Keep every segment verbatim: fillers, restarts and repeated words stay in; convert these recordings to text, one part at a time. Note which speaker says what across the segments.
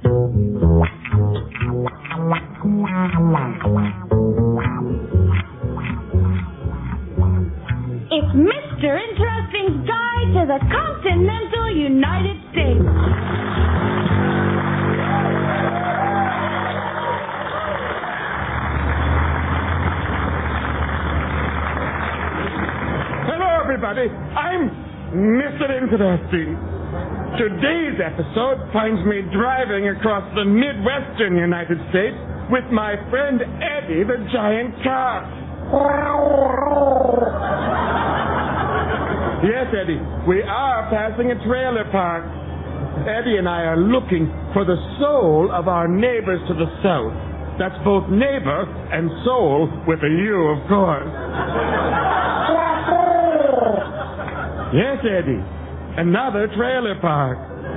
Speaker 1: It's Mister Interesting's Guide to the Continental United States.
Speaker 2: Hello, everybody. I'm Mister Interesting. Today's episode finds me driving across the Midwestern United States with my friend Eddie the Giant Car. Yes, Eddie, we are passing a trailer park. Eddie and I are looking for the soul of our neighbors to the south. That's both neighbor and soul with a U, of course. Yes, Eddie, another trailer park.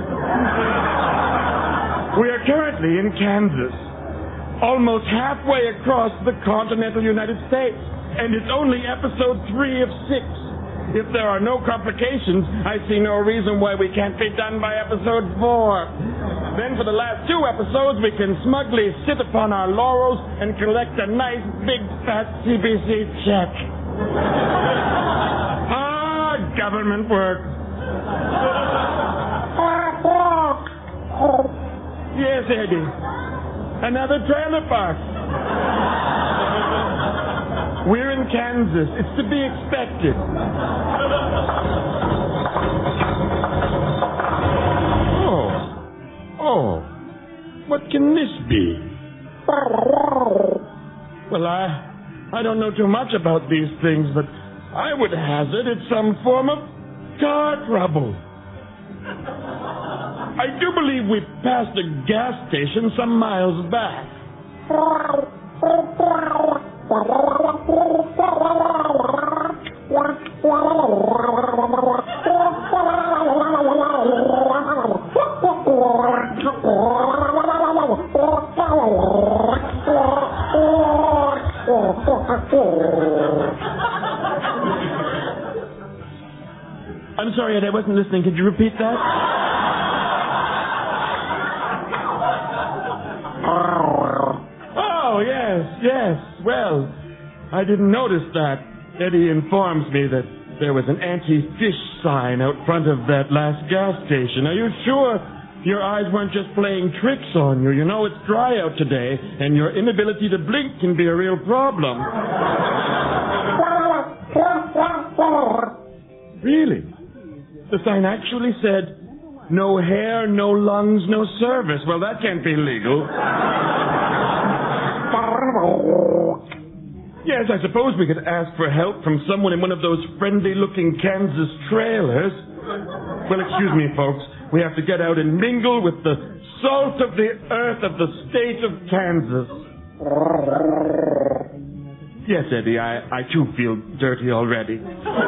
Speaker 2: We are currently in Kansas, almost halfway across the continental United States, and it's only episode three of six. If there are no complications, I see no reason why we can't be done by episode four. Then for the last two episodes, we can smugly sit upon our laurels and collect a nice big fat C B C check. Ah, government work. Yes, Eddie. Another trailer park. We're in Kansas. It's to be expected. Oh. Oh. What can this be? Well, I I don't know too much about these things, but I would hazard it's some form of car trouble. I do believe we passed a gas station some miles back. I'm sorry, Ed, I wasn't listening. Could you repeat that? Oh, yes, yes. Well, I didn't notice that. Eddie informs me that there was an anti-fish sign out front of that last gas station. Are you sure your eyes weren't just playing tricks on you? You know, it's dry out today, and your inability to blink can be a real problem. Really? The sign actually said, no hair, no lungs, no service. Well, that can't be legal. Yes, I suppose we could ask for help from someone in one of those friendly-looking Kansas trailers. Well, excuse me, folks. We have to get out and mingle with the salt of the earth of the state of Kansas. Yes, Eddie, I, I too feel dirty already.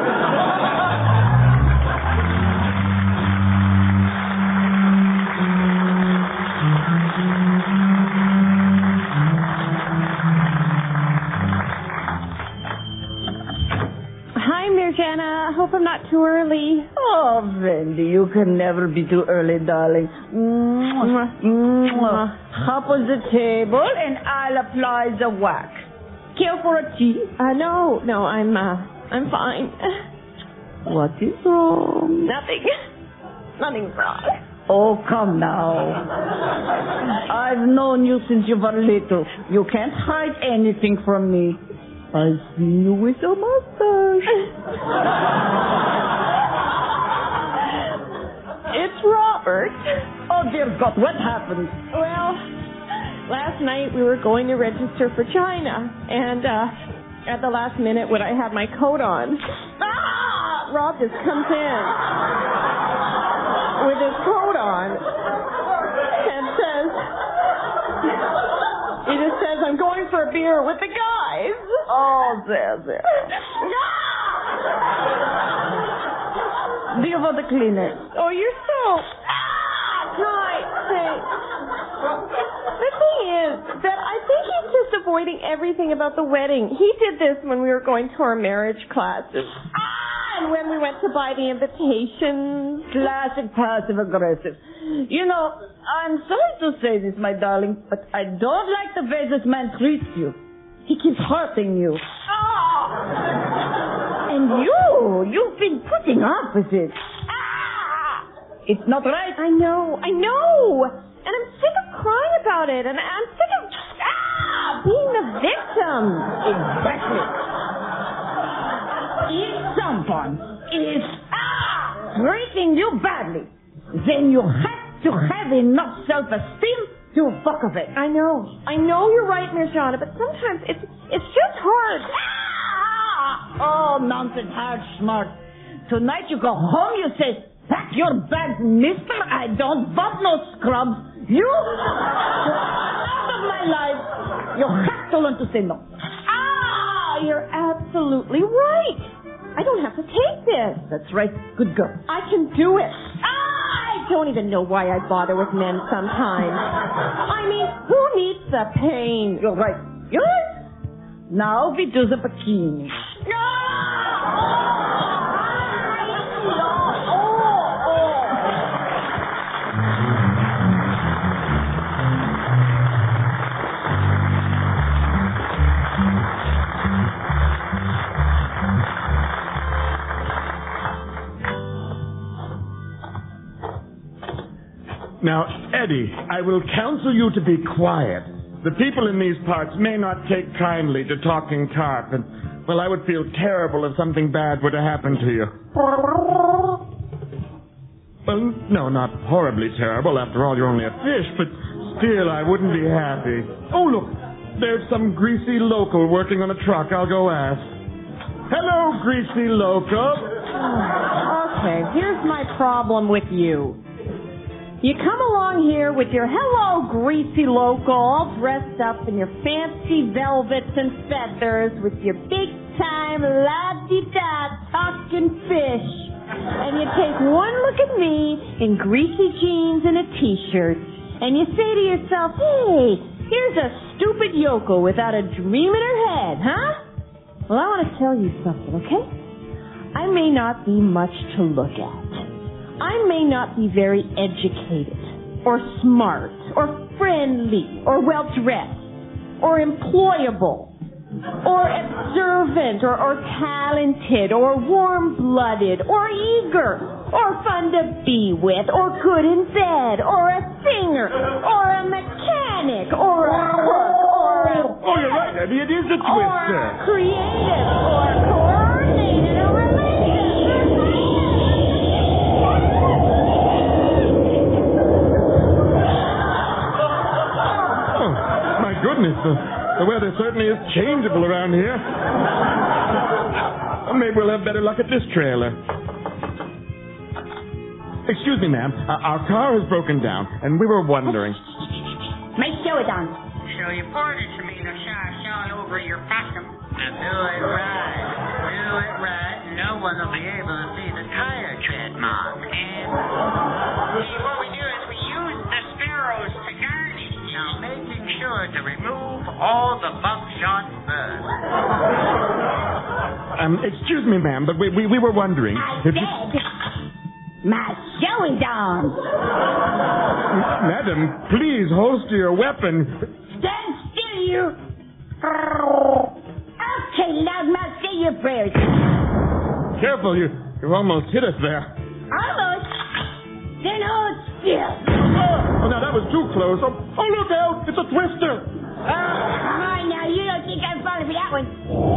Speaker 1: Jana, I hope I'm not too early.
Speaker 3: Oh, Wendy, you can never be too early, darling. Mwah, mwah. Hop on the table and I'll apply the wax. Care for a tea?
Speaker 1: Uh, no, no, I'm, uh, I'm fine.
Speaker 3: What is wrong?
Speaker 1: Nothing. Nothing's wrong.
Speaker 3: Oh, come now. I've known you since you were little. You can't hide anything from me. I've seen you with a mustache.
Speaker 1: It's Robert.
Speaker 3: Oh, dear God, what happened?
Speaker 1: Well, last night we were going to register for China, and uh, at the last minute when I had my coat on, ah, Rob just comes in with his coat on and says, he just says, I'm going for a beer with the guys.
Speaker 3: Oh, there, there. Do you want the Kleenex?
Speaker 1: Oh, you're so... Ah, right, thanks. The thing is that I think he's just avoiding everything about the wedding. He did this when we were going to our marriage classes. Ah, and when we went to buy the invitations.
Speaker 3: Classic passive-aggressive. You know, I'm sorry to say this, my darling, but I don't like the way this man treats you. He keeps hurting you. Ah! And you, you've been putting up with it. Ah! It's not right.
Speaker 1: I know, I know. And I'm sick of crying about it, and I'm sick of ah, being the victim.
Speaker 3: Exactly. If someone is ah, treating you badly, then you have to have enough self-esteem to fuck of it.
Speaker 1: I know. I know you're right, Mirjana, but sometimes it's it's just hard.
Speaker 3: Ah! Oh, nonsense, hard, smart. Tonight you go home, you say, pack your bags, mister. I don't want no scrubs. You, out of my life. You have to learn to say no.
Speaker 1: Ah, you're absolutely right. I don't have to take this.
Speaker 3: That's right. Good girl.
Speaker 1: I can do it. Ah, I don't even know why I bother with men sometimes. I mean, who needs the pain?
Speaker 3: You're right. You're right. Now we do the bikini.
Speaker 2: Now, Eddie, I will counsel you to be quiet. The people in these parts may not take kindly to talking carp, and, well, I would feel terrible if something bad were to happen to you. Well, no, not horribly terrible. After all, you're only a fish, but still, I wouldn't be happy. Oh, look, there's some greasy local working on a truck. I'll go ask. Hello, greasy local.
Speaker 1: Okay, here's my problem with you. You come along here with your hello greasy local, all dressed up in your fancy velvets and feathers, with your big time la-di-da talking fish. And you take one look at me in greasy jeans and a t-shirt, and you say to yourself, hey, here's a stupid yokel without a dream in her head, huh? Well, I want to tell you something, okay? I may not be much to look at. I may not be very educated, or smart, or friendly, or well-dressed, or employable, or observant, or, or talented, or warm-blooded, or eager, or fun to be with, or good in bed, or a singer, or a mechanic, or a cook, or a...
Speaker 2: Oh, you're right, Eddie. It is a twister.
Speaker 1: Or creative, or coordinated, or religious.
Speaker 2: Goodness, the, the weather certainly is changeable around here. Well, maybe we'll have better luck at this trailer. Excuse me, ma'am. Uh, our car has broken down, and we were wondering...
Speaker 3: Make show it on.
Speaker 4: So you poured it to me to sauce all over your bottom. Now do it right. Do it right. No one will be able to see the tire tread mark. And see, what we do is we use the sparrows to garnish. Now making sure to remove all the buckshot birds.
Speaker 2: Um, excuse me, ma'am, but we, we, we were wondering...
Speaker 3: I
Speaker 2: if
Speaker 3: said,
Speaker 2: you...
Speaker 3: my show is on.
Speaker 2: Madam, please holster your weapon.
Speaker 3: Stand still, you. Okay, loudmouth, say your prayers.
Speaker 2: Careful, you, you almost hit us there.
Speaker 3: Almost. Then hold still.
Speaker 2: Oh, now that was too close. Oh, oh look out! It's a twister.
Speaker 3: Oh, come on now. You don't think I'm falling for that one.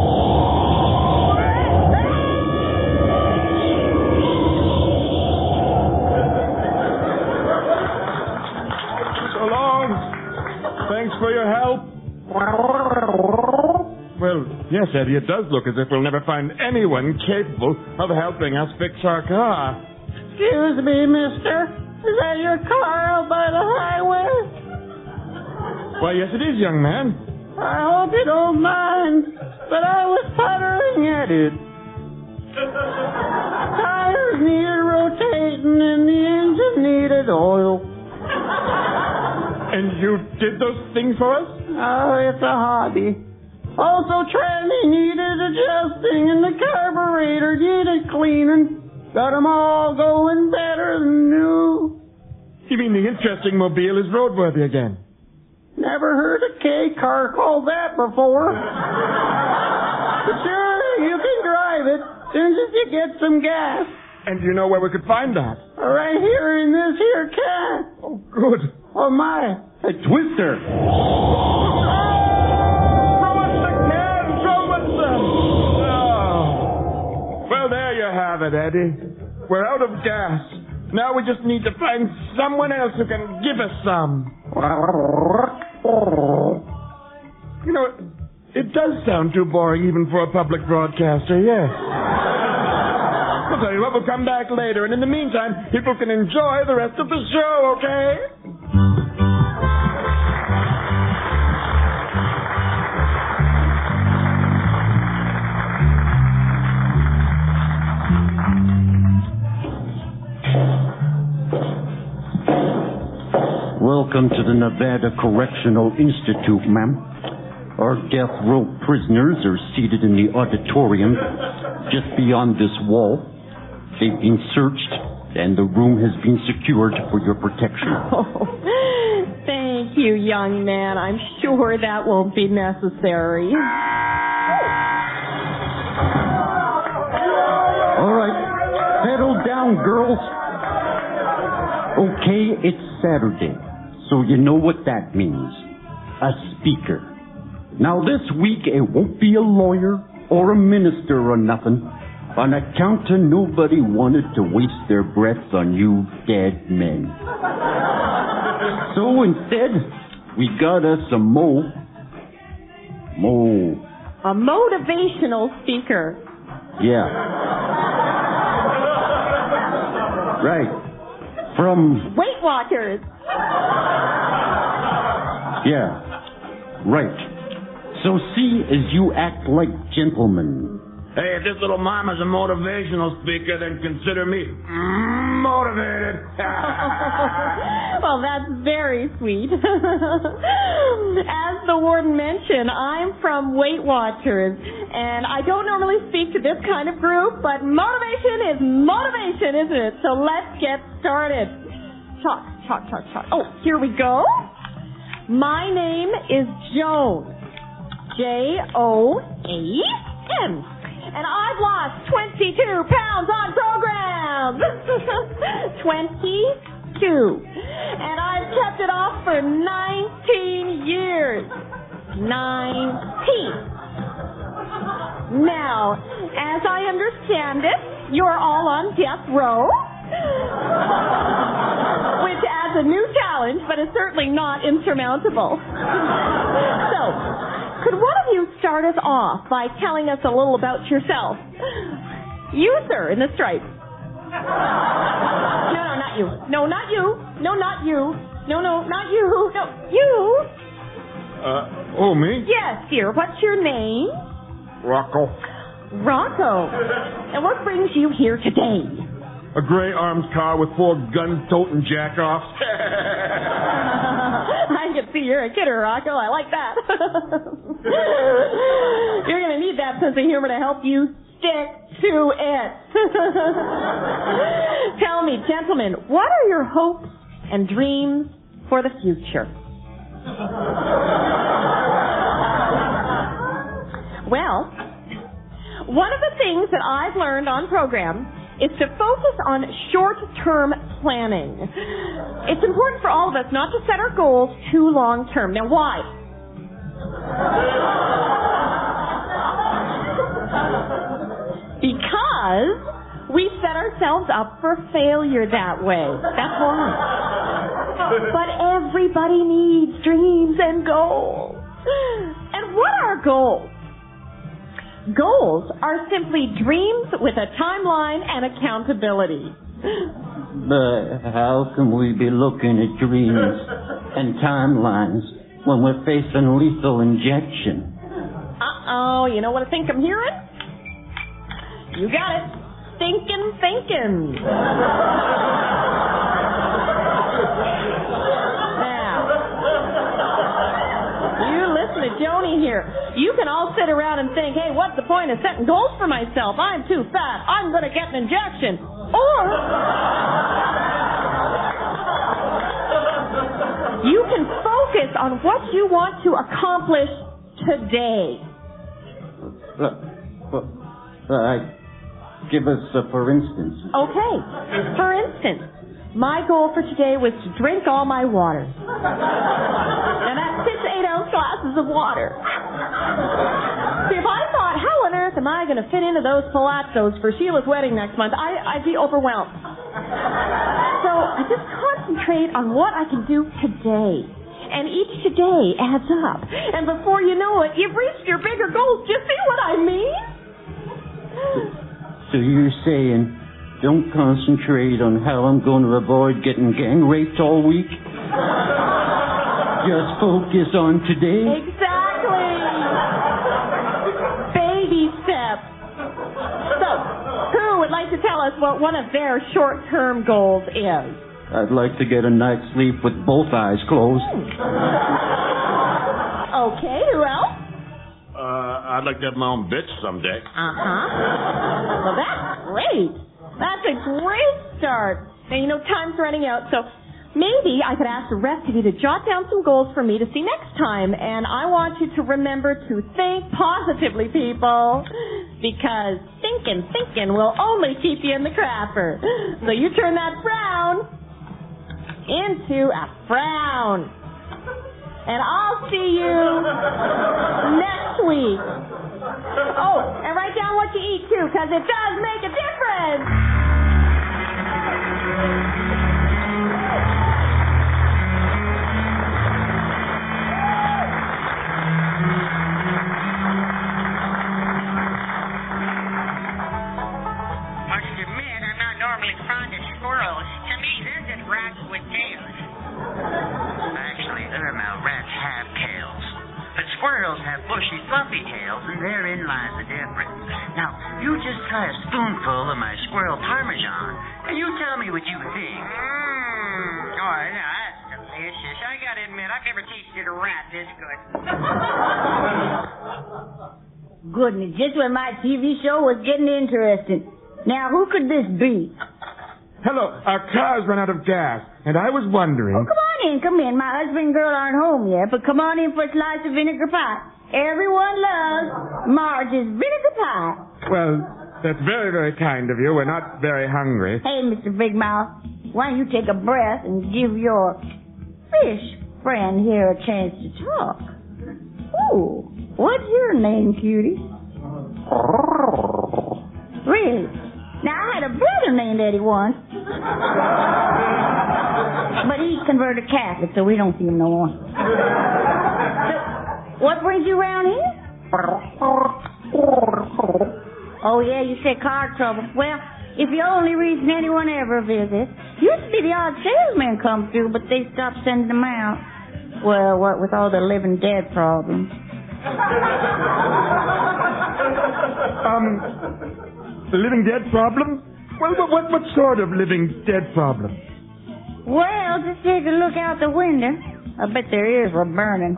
Speaker 2: So long. Thanks for your help. Well, yes, Eddie, it does look as if we'll never find anyone capable of helping us fix our car.
Speaker 3: Excuse me, mister. Is that your car out by the highway?
Speaker 2: Why, yes, it is, young man.
Speaker 3: I hope you don't mind, but I was puttering at it. Tires needed rotating and the engine needed oil.
Speaker 2: And you did those things for us?
Speaker 3: Oh, it's a hobby. Also, tranny needed adjusting and the carburetor needed cleaning. Got them all going better than new.
Speaker 2: You mean the interesting mobile is roadworthy again?
Speaker 5: Never heard a K car called that before. But sure, you can drive it as soon as you get some gas.
Speaker 2: And do you know where we could find that?
Speaker 5: Right here in this here can.
Speaker 2: Oh, good.
Speaker 5: Oh, my.
Speaker 6: A twister.
Speaker 2: Throw us the can! Throw us them! Oh. Well, there you have it, Eddie. We're out of gas. Now we just need to find someone else who can give us some. You know, it does sound too boring even for a public broadcaster, yes. I'll tell you what, we'll come back later, and in the meantime, people can enjoy the rest of the show, okay?
Speaker 6: Welcome to the Nevada Correctional Institute, ma'am. Our death row prisoners are seated in the auditorium just beyond this wall. They've been searched, and the room has been secured for your protection.
Speaker 1: Oh, thank you, young man. I'm sure that won't be necessary.
Speaker 6: All right, settle down, girls. Okay, it's Saturday, so you know what that means. A speaker. Now this week, it won't be a lawyer or a minister or nothing, on account of nobody wanted to waste their breath on you dead men. So instead, we got us a mo... Mo...
Speaker 1: A motivational speaker.
Speaker 6: Yeah. Right. From...
Speaker 1: Weight Watchers.
Speaker 6: Yeah. Right. So see as you act like gentlemen.
Speaker 2: Hey, if this little mama's a motivational speaker, then consider me motivated.
Speaker 1: Well, that's very sweet. As the warden mentioned, I'm from Weight Watchers, and I don't normally speak to this kind of group, but motivation is motivation, isn't it? So let's get started. Chalk, chalk, chalk, chalk. Oh, here we go. My name is Joan. J O A N. And I've lost twenty-two pounds on program. twenty-two. And I've kept it off for nineteen years. nineteen. Now, as I understand it, you're all on death row. Which adds a new challenge, but is certainly not insurmountable. So, could one of you start us off by telling us a little about yourself? You, sir, in the stripes. No, no, not you. No, not you. No, not you. No, no, not you. No, you.
Speaker 2: Uh, oh, me?
Speaker 1: Yes, dear. What's your name?
Speaker 2: Rocco.
Speaker 1: Rocco. And what brings you here today?
Speaker 2: A gray armed car with four gun-toting jack-offs.
Speaker 1: I can see you're a kidder, Rocco. I like that. You're going to need that sense of humor to help you stick to it. Tell me, gentlemen, what are your hopes and dreams for the future? Well, one of the things that I've learned on program is to focus on short-term planning. It's important for all of us not to set our goals too long-term. Now, why? Because we set ourselves up for failure that way. That's why. But everybody needs dreams and goals. And what are goals? Goals are simply dreams with a timeline and accountability.
Speaker 6: But how can we be looking at dreams and timelines when we're facing lethal injection?
Speaker 1: Uh-oh, you know what I think I'm hearing? You got it. Thinking, thinking. Now, you listen to Joni here. You can all sit around and think, hey, what's the point of setting goals for myself? I'm too fat. I'm going to get an injection. Or, You can focus on what you want to accomplish today.
Speaker 6: Uh, uh, uh, give us a for instance.
Speaker 1: Okay. For instance, my goal for today was to drink all my water. Now that's six eight-ounce glasses of water. See, if I thought, how on earth am I going to fit into those palazzos for Sheila's wedding next month, I, I'd be overwhelmed. So I just concentrate on what I can do today. And each today adds up. And before you know it, you've reached your bigger goals. Do you see what I mean?
Speaker 6: So you're saying, don't concentrate on how I'm going to avoid getting gang raped all week? Just focus on today?
Speaker 1: Exactly. Baby steps. So, who would like to tell us what one of their short-term goals is?
Speaker 6: I'd like to get a night's sleep with both eyes closed.
Speaker 1: Okay, who else?
Speaker 2: Uh, I'd like to have my own bitch someday.
Speaker 1: Uh-huh. Well, that's great. That's a great start. Now, you know, time's running out, so maybe I could ask the rest of you to jot down some goals for me to see next time. And I want you to remember to think positively, people. Because thinking, thinking will only keep you in the crapper. So you turn that frown into a frown. And I'll see you next week. Oh, and write down what you eat, too, because it does make a difference.
Speaker 4: Must admit, I'm not normally fond of squirrels. To me, they're just rats with tails. Actually, Irma, rats have tails. But squirrels have bushy, fluffy tails, and therein lies the difference. Now, you just try a spoonful of my squirrel parmesan, and you tell me what you think. Mmm. Oh, no, that's delicious. I gotta admit, I've never tasted a rat this good.
Speaker 3: Goodness, just when my T V show was getting interesting. Now, who could this be?
Speaker 2: Hello, our car's run out of gas, and I was wondering...
Speaker 3: Oh, come on in, come in. My husband and girl aren't home yet, but come on in for a slice of vinegar pie. Everyone loves Marge's vinegar pie.
Speaker 2: Well, that's very, very kind of you. We're not very hungry.
Speaker 3: Hey, Mister Big Mouth, why don't you take a breath and give your fish friend here a chance to talk? Ooh, what's your name, cutie? Really? Now, I had a brother named Eddie once. But he converted Catholic, so we don't see him no more. So, what brings you around here? Oh, yeah, you said car trouble. Well, if the only reason anyone ever visits, used to be the odd salesman come through, but they stopped sending them out. Well, what with all the living dead problems.
Speaker 2: Um... The living dead problem? Well, what, what, what sort of living dead problem?
Speaker 3: Well, just take a look out the window. I bet their ears were burning.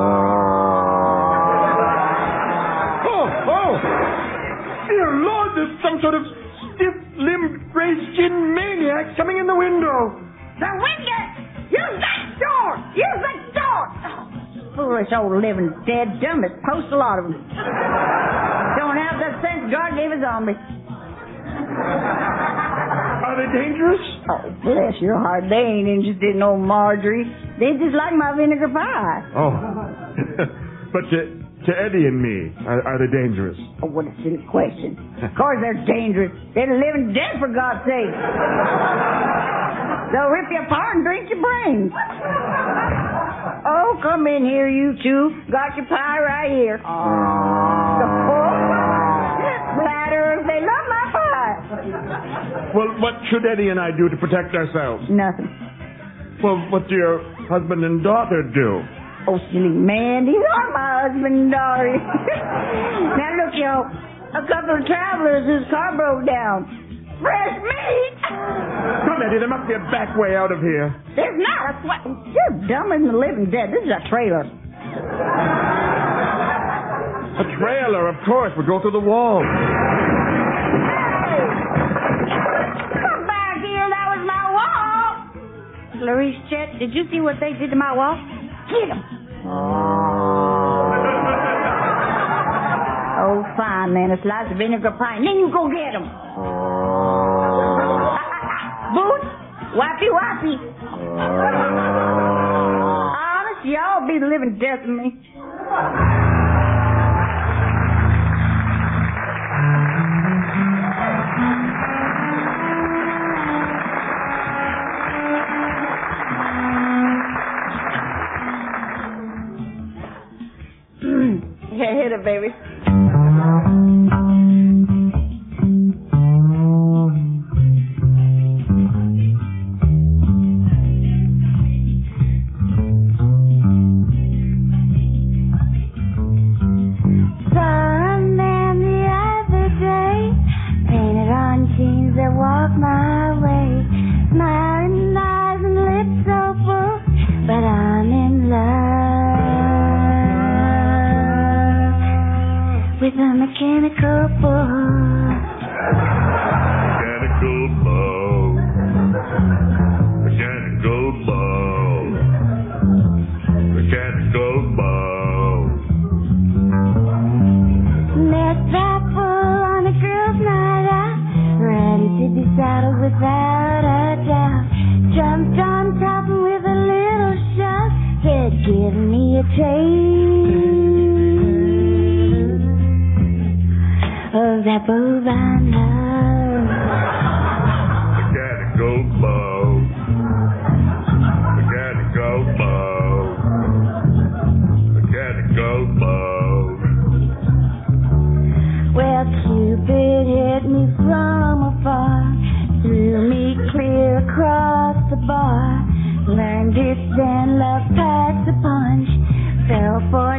Speaker 2: Oh, oh! Dear Lord, there's some sort of stiff-limbed, gray-skinned maniac coming in the window.
Speaker 3: The window! Use that door! Use that door! Oh, foolish old living dead, dumb as post, a lot of them. Don't have the sense God gave a zombie.
Speaker 2: Are they dangerous?
Speaker 3: Oh, bless your heart. They ain't interested in old Marjorie. They just like my vinegar pie.
Speaker 2: Oh. But to, to Eddie and me, are, are they dangerous?
Speaker 3: Oh, what a silly question. Of course they're dangerous. They're the living dead, for God's sake. They'll rip you apart and drink your brains. Oh, come in here, you two. Got your pie right here. Oh. Flatterers, they love my pie.
Speaker 2: Well, what should Eddie and I do to protect ourselves?
Speaker 3: Nothing.
Speaker 2: Well, what do your husband and daughter do?
Speaker 3: Oh, silly man, these are my husband and daughter. Now look, yo, a couple of travelers whose car broke down. Fresh meat!
Speaker 2: Come, Eddie, there must be a back way out of here.
Speaker 3: There's not a sweat. You're dumber than the living dead. This is a trailer.
Speaker 2: A trailer, of course. We'll go through the wall.
Speaker 3: Hey! Come back here. That was my wall. Clarice Chet, did you see what they did to my wall? Get 'em! Oh, fine, then. A slice of vinegar pie, and then you go get 'em. Boots, wappy wappy. Honest, y'all be the living death of me. Hit it, baby.
Speaker 7: With a mechanical bull. Mechanical bull. Mechanical bull. Mechanical bull. Met that bull on a girl's night out, ready to be saddled without a doubt. Jumped on top and with a little shot, said, give me a taste of that bovine love. Mechanical bow. Mechanical bow. Mechanical bow. Well, Cupid hit me from afar, threw me clear across the bar, learned to stand, love packs a punch, fell for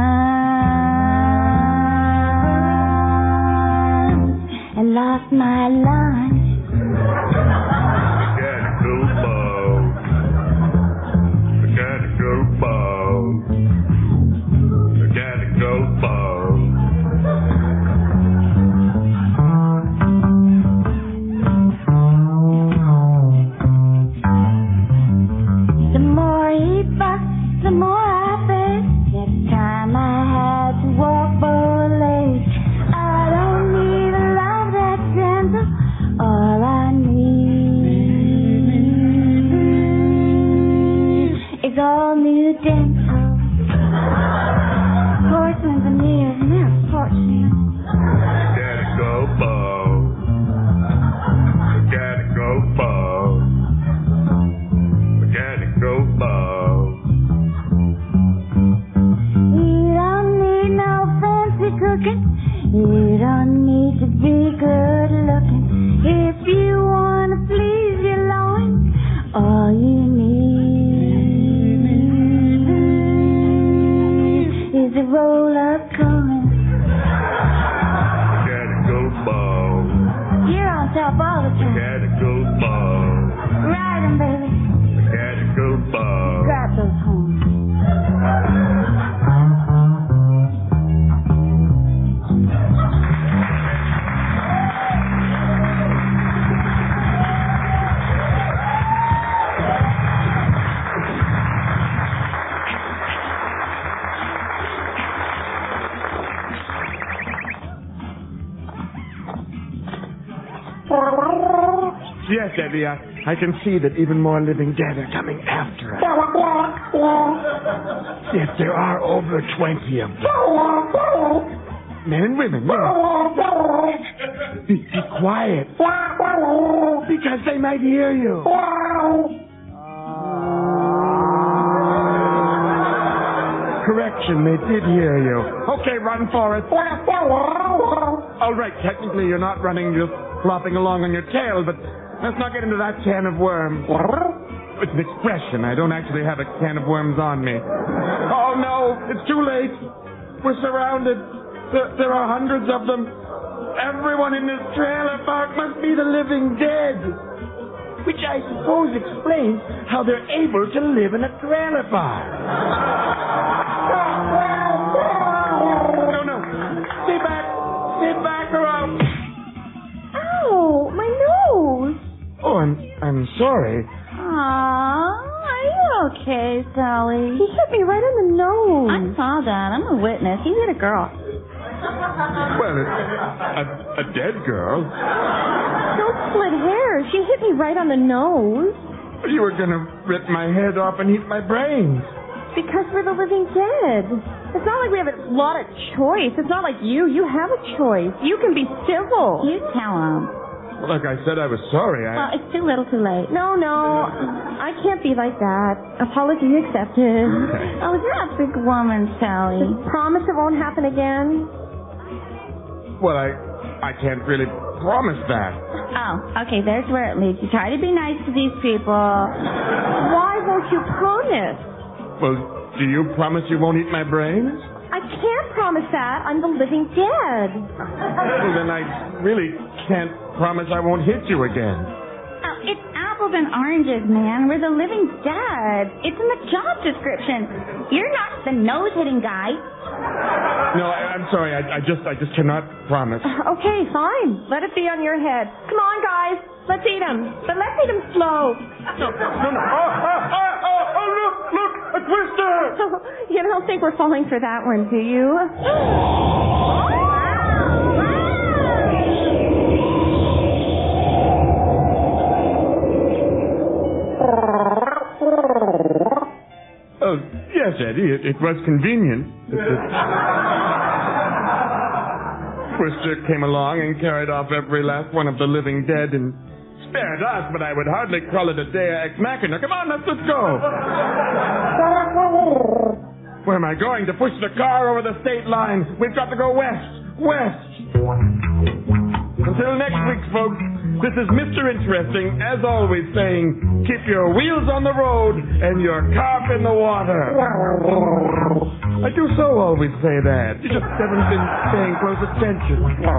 Speaker 7: time and lost my lunch. Mechanical bow. Mechanical bow. Mechanical bow. The more he bucked, the more I faced. Next time I had to walk both legs. I don't need a love that's gentle. All I need is all new dental. Porcelain veneers and they're fortunate. Mechanical bow. Mechanical bow. Mechanical bow. You don't need no fancy cooking. You don't need to be good looking. If you want to please your loins, all you need is a roll-up coin. Mechanical bow. You're on top all the time. Mechanical bow. Ride 'em, baby. Mechanical bow. Grab those horns.
Speaker 2: Yes, Eddie, I, I can see that even more living dead are coming after us. Yes, there are over twenty of them. Men and women, yes. Be, be quiet. Because they might hear you. Correction, they did hear you. Okay, run for it. All right, technically you're not running, just flopping along on your tail, but let's not get into that can of worms. It's an expression. I don't actually have a can of worms on me. Oh, no, it's too late. We're surrounded. There, there are hundreds of them. Everyone in this trailer park must be the living dead. Which I suppose explains how they're able to live in a trailer park. No, no. Stay back. Stay back or I'll...
Speaker 1: Ow, my nose.
Speaker 2: Oh, I'm, I'm sorry.
Speaker 3: Aww. okay, Sally?
Speaker 1: He hit me right on the nose.
Speaker 3: I saw that. I'm a witness. He hit a girl.
Speaker 2: Well, a, a dead girl.
Speaker 1: Don't split hairs. She hit me right on the nose.
Speaker 2: You were going to rip my head off and eat my brains.
Speaker 1: Because we're the living dead. It's not like we have a lot of choice. It's not like you. You have a choice. You can be civil.
Speaker 3: You tell him.
Speaker 2: Well, like I said, I was sorry. I...
Speaker 3: Well, it's too little too late.
Speaker 1: No, no. I can't be like that. Apology accepted.
Speaker 3: Oh, you're a big woman, Sally.
Speaker 1: Promise it won't happen again?
Speaker 2: Well, I I can't really promise that.
Speaker 3: Oh, okay, there's where it leads. You try to be nice to these people.
Speaker 1: Why won't you promise?
Speaker 2: Well, do you promise you won't eat my brains?
Speaker 1: I can't promise that. I'm the living dead.
Speaker 2: Well, then I really can't promise I won't hit you again.
Speaker 3: Oh, it's apples and oranges, man. We're the living dead. It's in the job description. You're not the nose-hitting guy.
Speaker 2: No, I, I'm sorry. I, I just I just cannot promise.
Speaker 1: Okay, fine. Let it be on your head. Come on, guys. Let's eat them. But let's eat them slow.
Speaker 2: No, no, no. Oh, oh, oh, oh, oh, look, look, a twister.
Speaker 1: You don't think we're falling for that one, do you?
Speaker 2: Oh, yes, Eddie, it, it was convenient. The, the twister came along and carried off every last one of the living dead and spared us, but I would hardly call it a Dea Ex Machina. Come on, let's, let's go. Where am I going? To push the car over the state line. We've got to go west. West. Until next week, folks, this is Mister Interesting, as always, saying, keep your wheels on the road and your carp in the water. I do so always say that. You just haven't been paying close attention.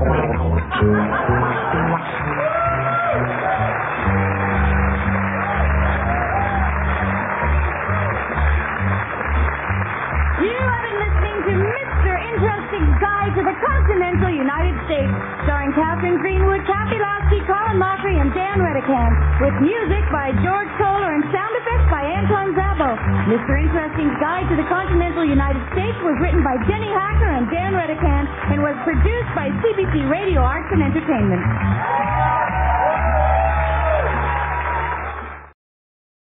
Speaker 3: You have been listening to Mister Interesting Guide to the Continental United States, starring Catherine Greenwood, Kathy Lasky, Colin Mockery, and Dan Redican, with music by George Kohler and sound effects by Anton Zabo. Mister Interesting's Guide to the Continental United States was written by Jenny Hacker and Dan Redican and was produced by C B C Radio Arts and Entertainment.